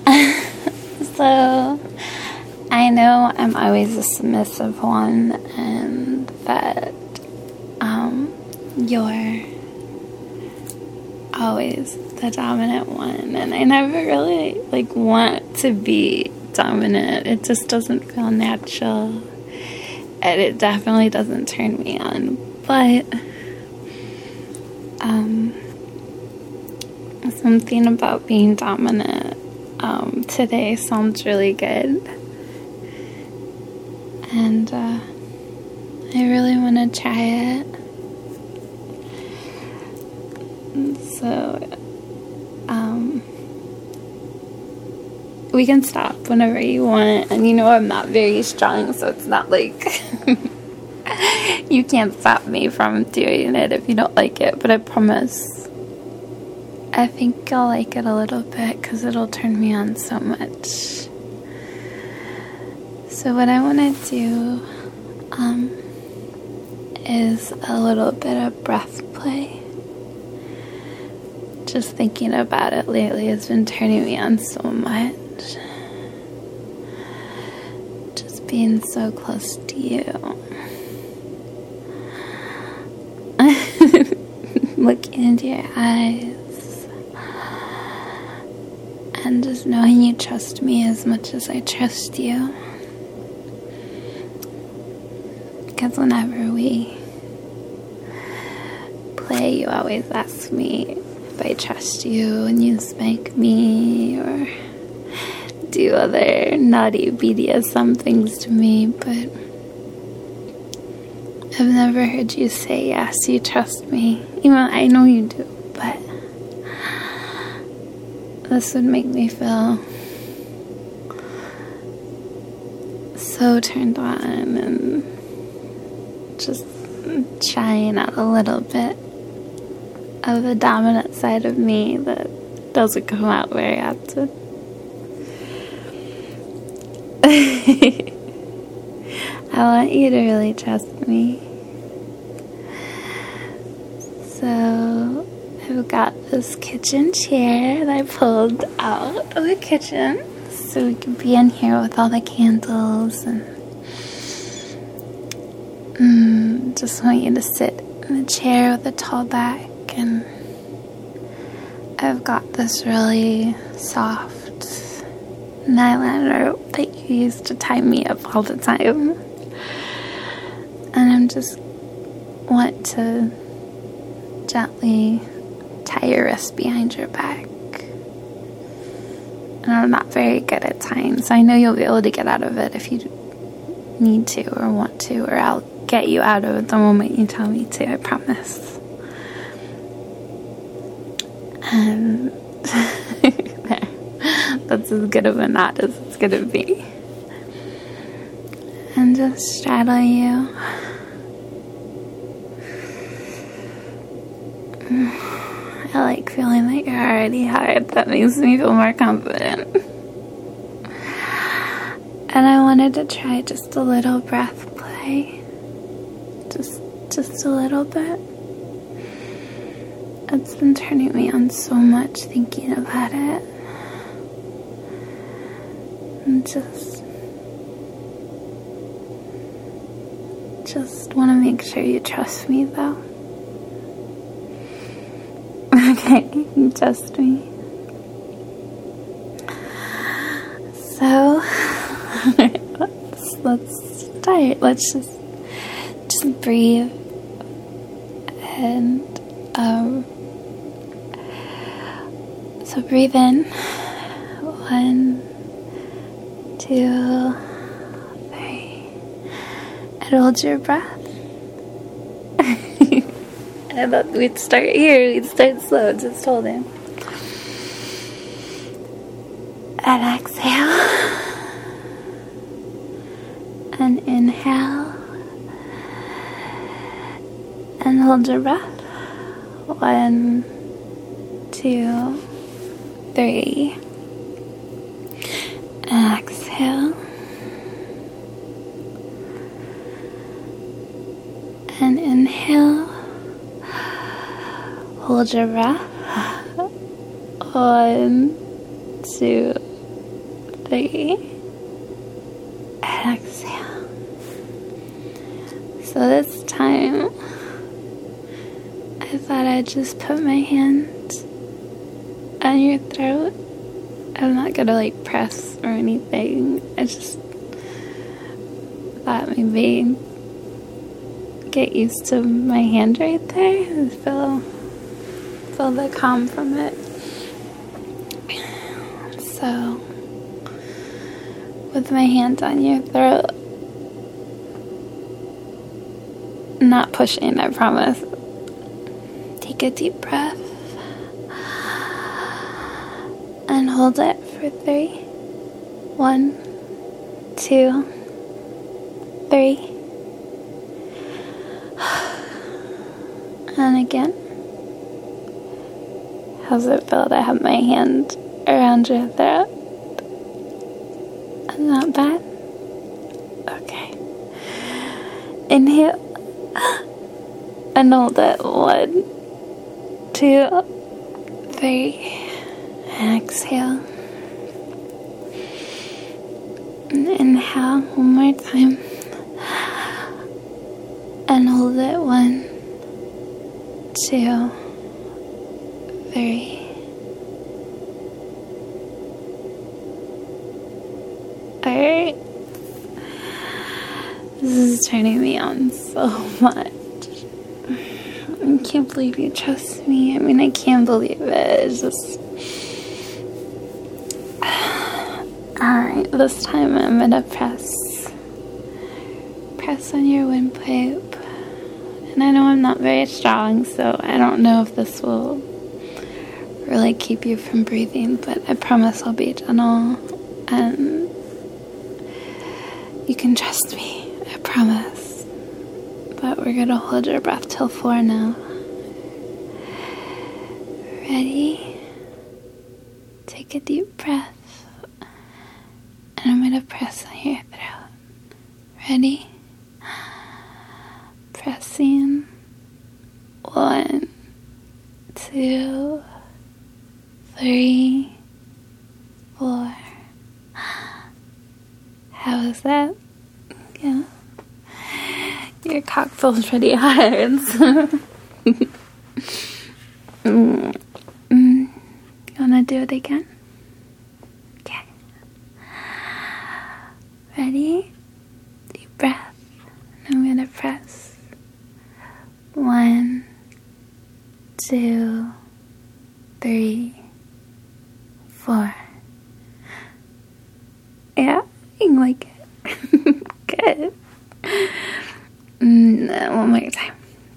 So, I know I'm always a submissive one, and that you're always the dominant one, and I never really want to be dominant. It just doesn't feel natural, and it definitely doesn't turn me on. But something about being dominant today sounds really good, and I really want to try it. So we can stop whenever you want, and I'm not very strong, so it's not like you can't stop me from doing it if you don't like it. But I promise I think I'll like it a little bit because it'll turn me on so much. So what I want to do is a little bit of breath play. Just thinking about it lately has been turning me on so much. Just being so close to you. Looking into your eyes. And just knowing you trust me as much as I trust you. Because whenever we play, you always ask me if I trust you, and you spank me or do other naughty BDSM things to me, but I've never heard you say yes, you trust me. Even I know you do, but this would make me feel so turned on and just trying out a little bit of the dominant side of me that doesn't come out very often. I want you to really trust me. So I've got this kitchen chair that I pulled out of the kitchen so we can be in here with all the candles, and just want you to sit in the chair with a tall back. And I've got this really soft nylon rope that you use to tie me up all the time, and I'm just want to gently tie your wrist behind your back. And I'm not very good at tying, so I know you'll be able to get out of it if you need to or want to, or I'll get you out of it the moment you tell me to, I promise. And that's as good of a knot as it's gonna be. And just straddle you. I like feeling that you're already hard. That makes me feel more confident. And I wanted to try just a little breath play. Just a little bit. It's been turning me on so much thinking about it. And just want to make sure you trust me, though. Okay, you trust me. So, let's start. Let's just breathe. And so breathe in. 1, 2, 3. And hold your breath. I thought we'd start here. We'd start slow. Just hold it. And exhale. And inhale. And hold your breath. 1, 2, 3. Exhale. And inhale. Hold your breath. 1, 2, 3. Exhale. So this time, I thought I'd just put my hand on your throat. I'm not gonna like press or anything. I just thought maybe get used to my hand right there and feel the calm from it. So with my hand on your throat, not pushing, I promise. Take a deep breath and hold it for 3. 1, 2, 3. And again. How's it feel to have my hand around your throat? Not bad? Okay. Inhale. And hold it. 1, 2, 3. And exhale. And inhale one more time. And hold it. 1, 2, 3. Alright. This is turning me on so much. I can't believe you trust me. I mean, I can't believe it. It's just... Alright, this time I'm gonna press on your windpipe. And I know I'm not very strong, so I don't know if this will really keep you from breathing, but I promise I'll be gentle, and you can trust me, I promise. But we're gonna hold your breath till 4 now. Ready? Take a deep breath, and I'm gonna press on your throat. Ready? Pressing. 1, 2, 3, 4. How is that? Yeah. Your cock feels pretty hard. You wanna do it again? Okay. Ready? Deep breath. I'm gonna press. 1, 2, 3, 4. Yeah, you like it. Good. One more time.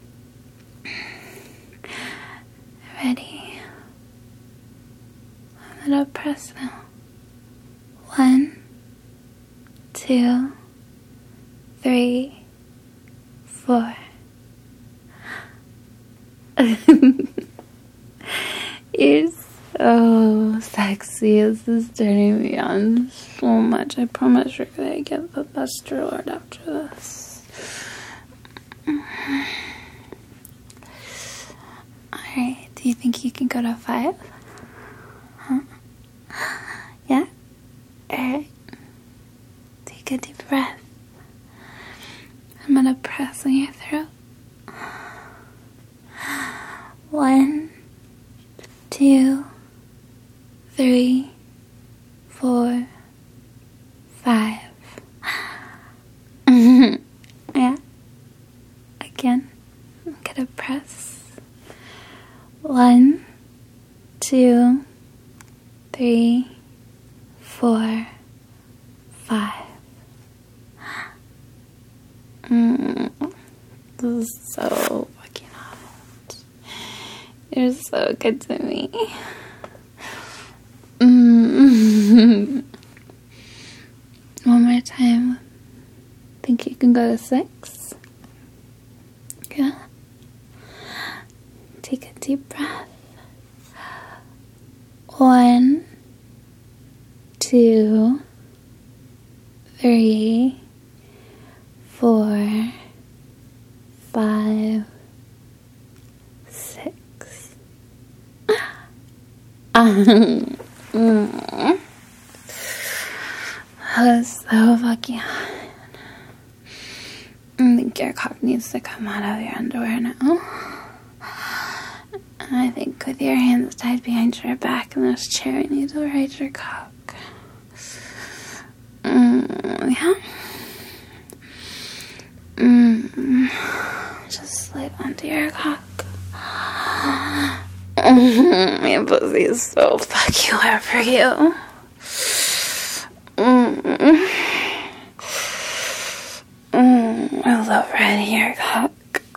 Ready? I'm gonna press now. 1, 2, 3, 4. You're so sexy. This is turning me on so much. I promise you're gonna get the best reward after this. Alright, do you think you can go to 5? Huh? Yeah? Alright. Take a deep breath. I'm gonna press on your throat. 1, 2, 3, 4, 5. Yeah. Again. I'm gonna press. 1, 2, 3, 4, 5. This is so fucking hot. You're so good to me. One more time. Think you can go to 6? Yeah. Take a deep breath. 1, 2, 3, 4, 5, 6. is so fucking hot. I think your cock needs to come out of your underwear now. And I think with your hands tied behind your back in this chair, you need to ride your cock. Yeah. Just slide onto your cock. Your pussy is so fucking wet for you. I love riding your cock.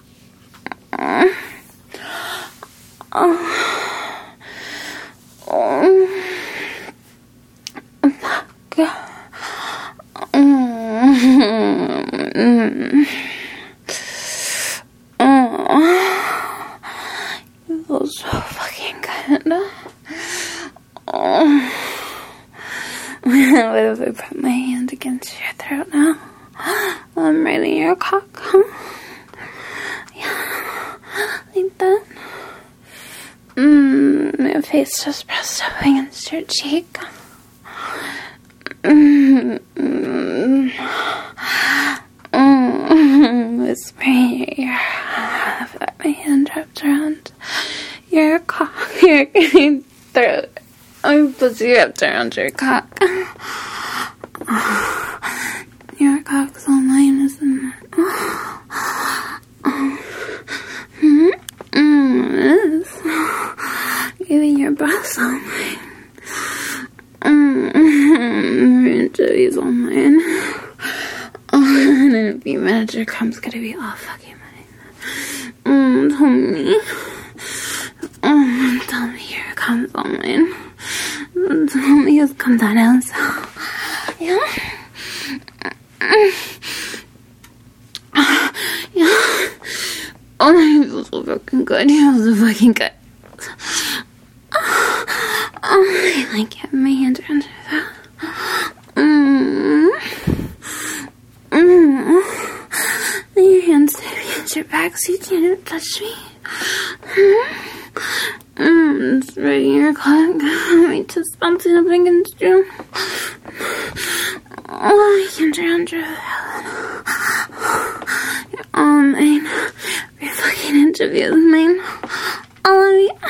You feel so fucking good. What if I put my hand against your throat now? While I'm riding your cock, huh? Yeah, like that. My face just pressed up against your cheek. Whispering in your ear. I've got my hand wrapped around your cock, your throat. My pussy wrapped around your cock. Your cock's all mine, isn't it? It is. Even your breath's all mine. Your jelly's all mine. And in a few minutes, your crumb's gonna be all fucking mine. Tell me. Tell me your crumb's all mine. Tell me it's come down else. Yeah. Yeah. Oh, you feel so fucking good. You feel so fucking good. I like having my hands around your throat. Lay your hands against your back so you can't touch me. It's right in your cock. My chest bouncing up against you. Oh, my hands around your head. You're all mine. Your fucking interview is mine. All of you.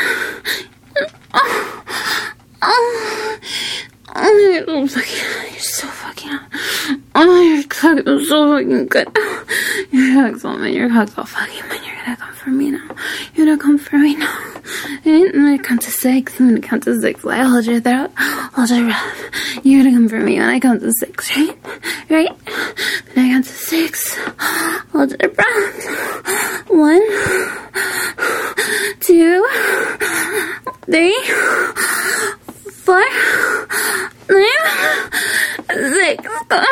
You're so fucking hot. Oh, your cock is so fucking good. Your cock's all mine. Your cock's all fucking mine. You're gonna come for me now. You're gonna come for me now. I'm gonna count to 6. I'm gonna count to 6. I hold your throat. Hold your breath. You're gonna come for me when I count to 6, right? Right? Then I count to 6. Hold your breath. 1, 2, 3, 4, 9, 6. Come.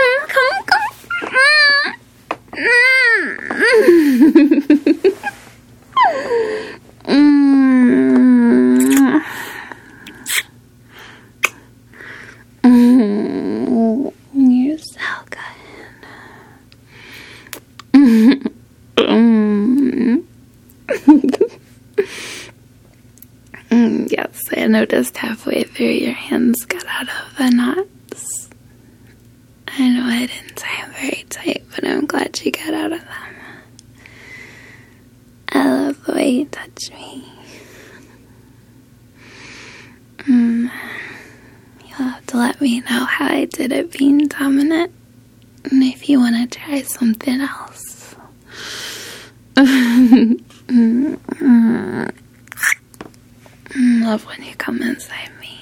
You're so good. Yes, I noticed halfway through your hands got out of the knots. I know I didn't tie them very tight, but I'm glad you got out of them. I love the way you touch me. You'll have to let me know how I did at being dominant, and if you want to try something else. Love when you come inside me.